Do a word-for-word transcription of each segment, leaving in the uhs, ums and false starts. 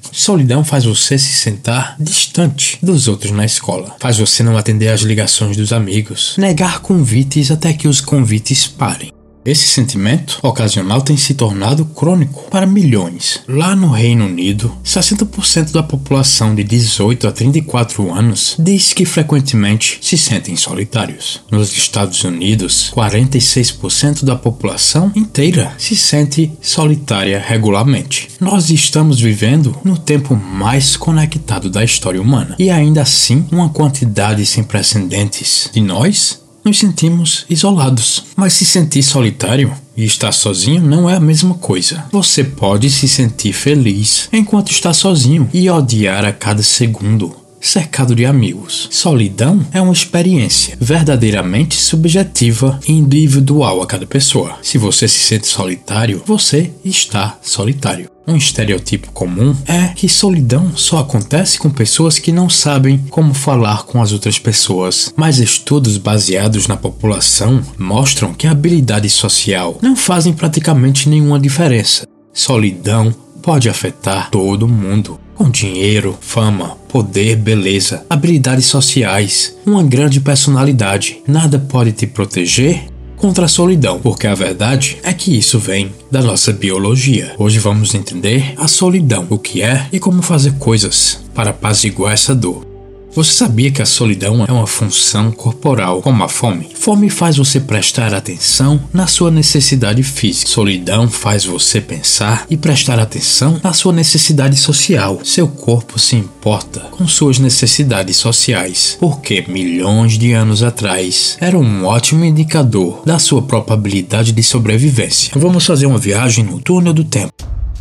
Solidão faz você se sentar distante dos outros na escola. Faz você não atender às ligações dos amigos, negar convites até que os convites parem. Esse sentimento ocasional tem se tornado crônico para milhões. Lá no Reino Unido, sessenta por cento da população de dezoito a trinta e quatro anos diz que frequentemente se sentem solitários. Nos Estados Unidos, quarenta e seis por cento da população inteira se sente solitária regularmente. Nós estamos vivendo no tempo mais conectado da história humana. E ainda assim, uma quantidade sem precedentes de nós nos sentimos isolados. Mas se sentir solitário e estar sozinho não é a mesma coisa. Você pode se sentir feliz enquanto está sozinho e odiar a cada segundo, cercado de amigos. Solidão é uma experiência verdadeiramente subjetiva e individual a cada pessoa. Se você se sente solitário, você está solitário. Um estereotipo comum é que solidão só acontece com pessoas que não sabem como falar com as outras pessoas, mas estudos baseados na população mostram que a habilidade social não fazem praticamente nenhuma diferença. Solidão pode afetar todo mundo. Com dinheiro, fama, poder, beleza, habilidades sociais, uma grande personalidade, nada pode te proteger contra a solidão, porque a verdade é que isso vem da nossa biologia. Hoje vamos entender a solidão, o que é e como fazer coisas para apaziguar essa dor. Você sabia que a solidão é uma função corporal, como a fome? Fome faz você prestar atenção na sua necessidade física. Solidão faz você pensar e prestar atenção na sua necessidade social. Seu corpo se importa com suas necessidades sociais, porque milhões de anos atrás era um ótimo indicador da sua probabilidade de sobrevivência. Vamos fazer uma viagem no túnel do tempo.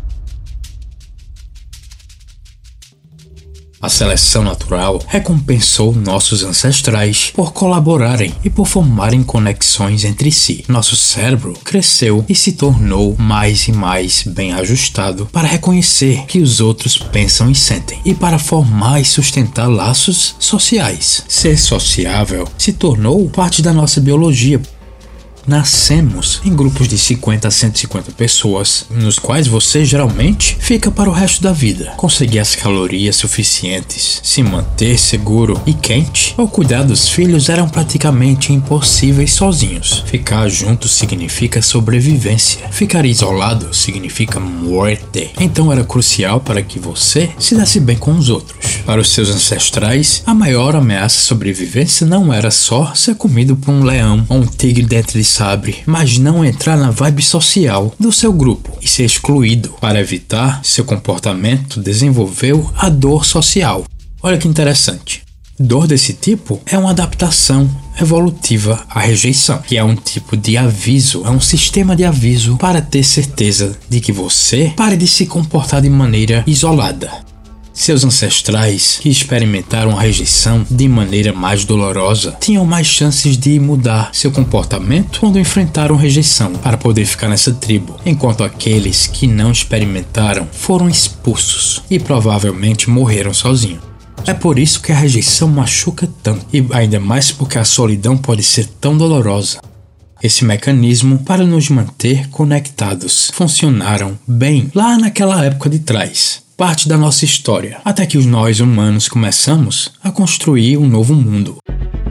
A seleção natural recompensou nossos ancestrais por colaborarem e por formarem conexões entre si. Nosso cérebro cresceu e se tornou mais e mais bem ajustado para reconhecer que os outros pensam e sentem, e para formar e sustentar laços sociais. Ser sociável se tornou parte da nossa biologia. Nascemos em grupos de cinquenta a cento e cinquenta pessoas, nos quais você geralmente fica para o resto da vida. Conseguir as calorias suficientes, se manter seguro e quente, ou cuidar dos filhos eram praticamente impossíveis sozinhos. Ficar junto significa sobrevivência. Ficar isolado significa morte. Então era crucial para que você se desse bem com os outros. Para os seus ancestrais, a maior ameaça à sobrevivência não era só ser comido por um leão ou um tigre dentro de sabe, mas não entrar na vibe social do seu grupo e ser excluído. Para evitar seu comportamento, desenvolveu a dor social. Olha que interessante. Dor desse tipo é uma adaptação evolutiva à rejeição, que é um tipo de aviso, é um sistema de aviso para ter certeza de que você pare de se comportar de maneira isolada. Seus ancestrais, que experimentaram a rejeição de maneira mais dolorosa, tinham mais chances de mudar seu comportamento quando enfrentaram rejeição para poder ficar nessa tribo, enquanto aqueles que não experimentaram foram expulsos e provavelmente morreram sozinhos. É por isso que a rejeição machuca tanto, e ainda mais porque a solidão pode ser tão dolorosa. Esse mecanismo para nos manter conectados funcionaram bem lá naquela época de trás. Parte da nossa história, até que nós humanos começamos a construir um novo mundo.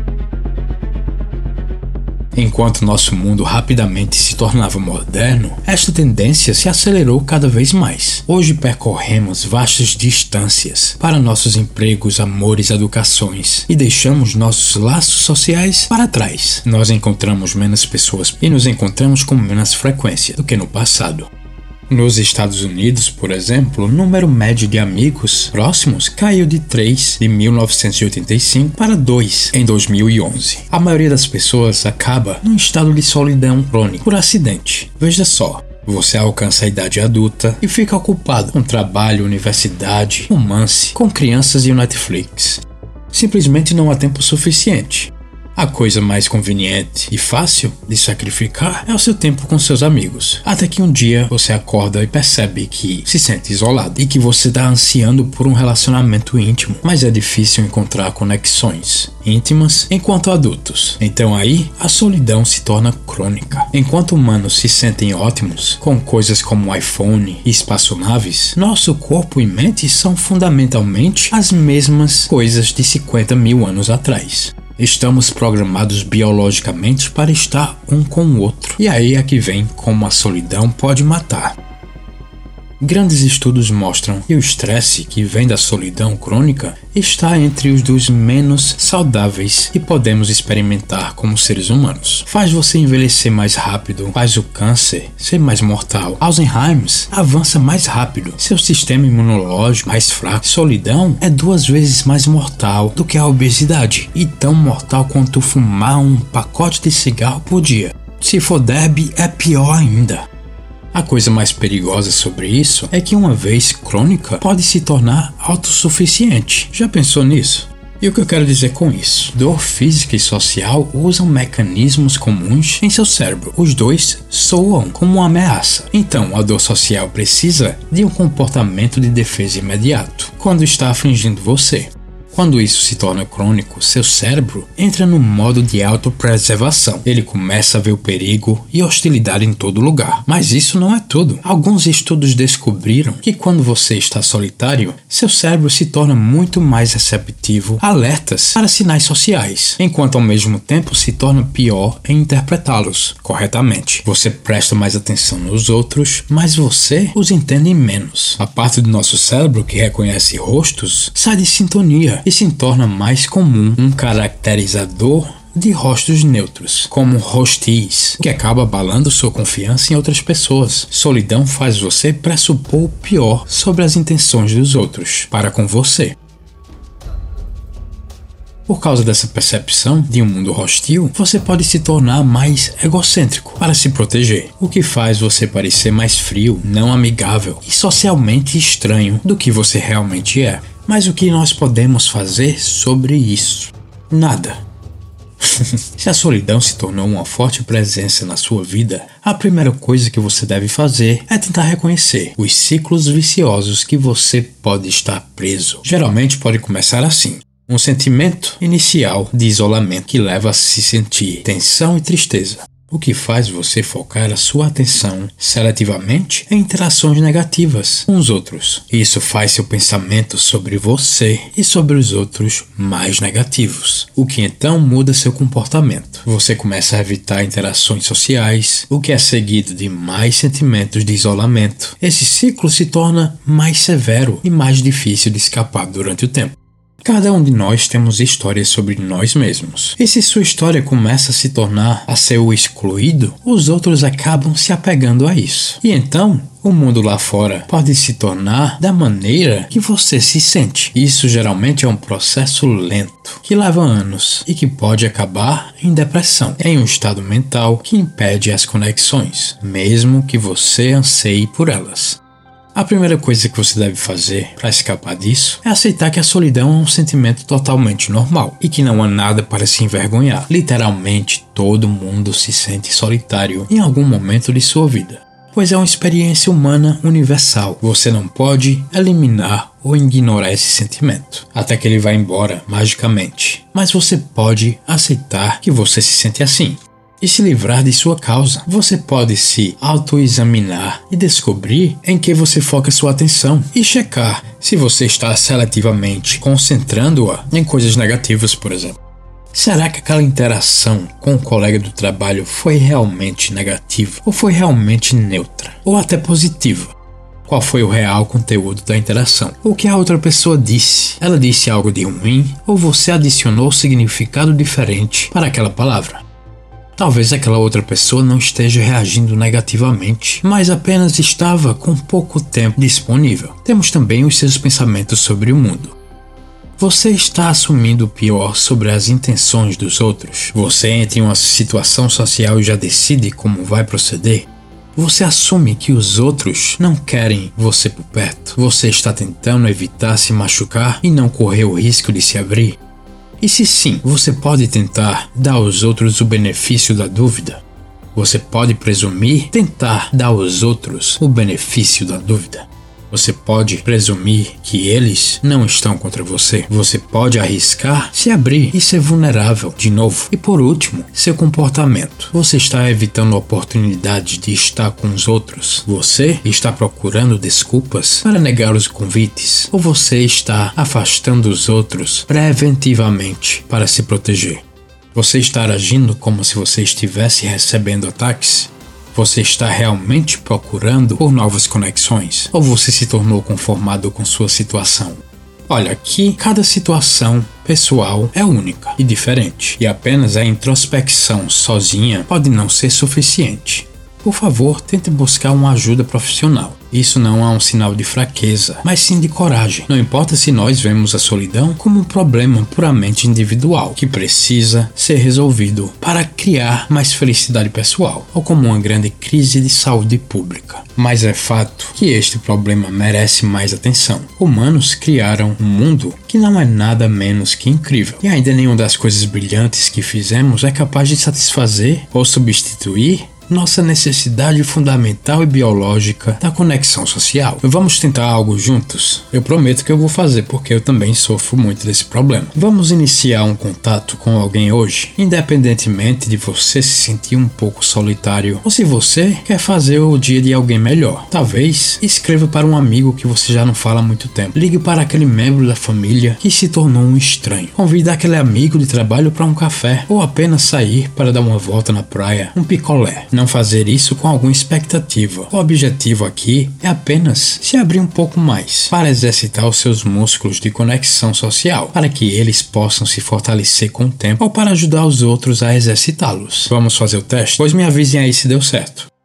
Enquanto nosso mundo rapidamente se tornava moderno, esta tendência se acelerou cada vez mais. Hoje percorremos vastas distâncias para nossos empregos, amores, educações e deixamos nossos laços sociais para trás. Nós encontramos menos pessoas e nos encontramos com menos frequência do que no passado. Nos Estados Unidos, por exemplo, o número médio de amigos próximos caiu de três em mil novecentos e oitenta e cinco para dois em dois mil e onze. A maioria das pessoas acaba num estado de solidão crônica por acidente. Veja só, você alcança a idade adulta e fica ocupado com trabalho, universidade, romance, com crianças e o Netflix. Simplesmente não há tempo suficiente. A coisa mais conveniente e fácil de sacrificar é o seu tempo com seus amigos. Até que um dia você acorda e percebe que se sente isolado e que você está ansiando por um relacionamento íntimo, mas é difícil encontrar conexões íntimas enquanto adultos. Então aí a solidão se torna crônica. Enquanto humanos se sentem ótimos com coisas como iPhone e espaçonaves, nosso corpo e mente são fundamentalmente as mesmas coisas de cinquenta mil anos atrás. Estamos programados biologicamente para estar um com o outro. E aí é que vem como a solidão pode matar. Grandes estudos mostram que o estresse que vem da solidão crônica está entre os dos menos saudáveis que podemos experimentar como seres humanos. Faz você envelhecer mais rápido, faz o câncer ser mais mortal. Alzheimer avança mais rápido, seu sistema imunológico mais fraco. Solidão é duas vezes mais mortal do que a obesidade e tão mortal quanto fumar um pacote de cigarro por dia. Se for derby, é pior ainda. A coisa mais perigosa sobre isso é que uma vez crônica pode se tornar autossuficiente. Já pensou nisso? E o que eu quero dizer com isso? Dor física e social usam mecanismos comuns em seu cérebro. Os dois soam como uma ameaça. Então, a dor social precisa de um comportamento de defesa imediato quando está afligindo você. Quando isso se torna crônico, seu cérebro entra no modo de autopreservação. Ele começa a ver o perigo e hostilidade em todo lugar. Mas isso não é tudo. Alguns estudos descobriram que quando você está solitário, seu cérebro se torna muito mais receptivo a alertas para sinais sociais, enquanto ao mesmo tempo se torna pior em interpretá-los corretamente. Você presta mais atenção nos outros, mas você os entende menos. A parte do nosso cérebro que reconhece rostos sai de sintonia e se torna mais comum um caracterizador de rostos neutros, como hostis, que acaba abalando sua confiança em outras pessoas. Solidão faz você pressupor o pior sobre as intenções dos outros para com você. Por causa dessa percepção de um mundo hostil, você pode se tornar mais egocêntrico para se proteger, o que faz você parecer mais frio, não amigável e socialmente estranho do que você realmente é. Mas o que nós podemos fazer sobre isso? Nada. Se a solidão se tornou uma forte presença na sua vida, a primeira coisa que você deve fazer é tentar reconhecer os ciclos viciosos que você pode estar preso. Geralmente pode começar assim. Um sentimento inicial de isolamento que leva a se sentir tensão e tristeza, o que faz você focar a sua atenção seletivamente em interações negativas com os outros. Isso faz seu pensamento sobre você e sobre os outros mais negativos, o que então muda seu comportamento. Você começa a evitar interações sociais, o que é seguido de mais sentimentos de isolamento. Esse ciclo se torna mais severo e mais difícil de escapar durante o tempo. Cada um de nós temos histórias sobre nós mesmos. E se sua história começa a se tornar a ser o excluído, os outros acabam se apegando a isso. E então, o mundo lá fora pode se tornar da maneira que você se sente. Isso geralmente é um processo lento, que leva anos e que pode acabar em depressão, em um estado mental que impede as conexões, mesmo que você anseie por elas. A primeira coisa que você deve fazer para escapar disso é aceitar que a solidão é um sentimento totalmente normal e que não há nada para se envergonhar. Literalmente, todo mundo se sente solitário em algum momento de sua vida, pois é uma experiência humana universal. Você não pode eliminar ou ignorar esse sentimento até que ele vá embora magicamente, mas você pode aceitar que você se sente assim e se livrar de sua causa. Você pode se autoexaminar e descobrir em que você foca sua atenção e checar se você está seletivamente concentrando-a em coisas negativas, por exemplo. Será que aquela interação com o colega do trabalho foi realmente negativa ou foi realmente neutra ou até positiva? Qual foi o real conteúdo da interação? O que a outra pessoa disse? Ela disse algo de ruim ou você adicionou significado diferente para aquela palavra? Talvez aquela outra pessoa não esteja reagindo negativamente, mas apenas estava com pouco tempo disponível. Temos também os seus pensamentos sobre o mundo. Você está assumindo o pior sobre as intenções dos outros? Você entra em uma situação social e já decide como vai proceder? Você assume que os outros não querem você por perto? Você está tentando evitar se machucar e não correr o risco de se abrir? E se sim, você pode tentar dar aos outros o benefício da dúvida. Você pode presumir tentar dar aos outros o benefício da dúvida. Você pode presumir que eles não estão contra você. Você pode arriscar se abrir e ser vulnerável de novo. E por último, seu comportamento. Você está evitando a oportunidade de estar com os outros? Você está procurando desculpas para negar os convites? Ou você está afastando os outros preventivamente para se proteger? Você está agindo como se você estivesse recebendo ataques? Você está realmente procurando por novas conexões? Ou você se tornou conformado com sua situação? Olha, aqui cada situação pessoal é única e diferente, e apenas a introspecção sozinha pode não ser suficiente. Por favor, tente buscar uma ajuda profissional. Isso não é um sinal de fraqueza, mas sim de coragem. Não importa se nós vemos a solidão como um problema puramente individual, que precisa ser resolvido para criar mais felicidade pessoal, ou como uma grande crise de saúde pública. Mas é fato que este problema merece mais atenção. Humanos criaram um mundo que não é nada menos que incrível. E ainda nenhuma das coisas brilhantes que fizemos é capaz de satisfazer ou substituir nossa necessidade fundamental e biológica da conexão social. Vamos tentar algo juntos? Eu prometo que eu vou fazer, porque eu também sofro muito desse problema. Vamos iniciar um contato com alguém hoje, independentemente de você se sentir um pouco solitário, ou se você quer fazer o dia de alguém melhor. Talvez escreva para um amigo que você já não fala há muito tempo. Ligue para aquele membro da família que se tornou um estranho. Convide aquele amigo de trabalho para um café, ou apenas sair para dar uma volta na praia, um picolé. Não fazer isso com alguma expectativa. O objetivo aqui é apenas se abrir um pouco mais para exercitar os seus músculos de conexão social, para que eles possam se fortalecer com o tempo ou para ajudar os outros a exercitá-los. Vamos fazer o teste? Pois me avisem aí se deu certo.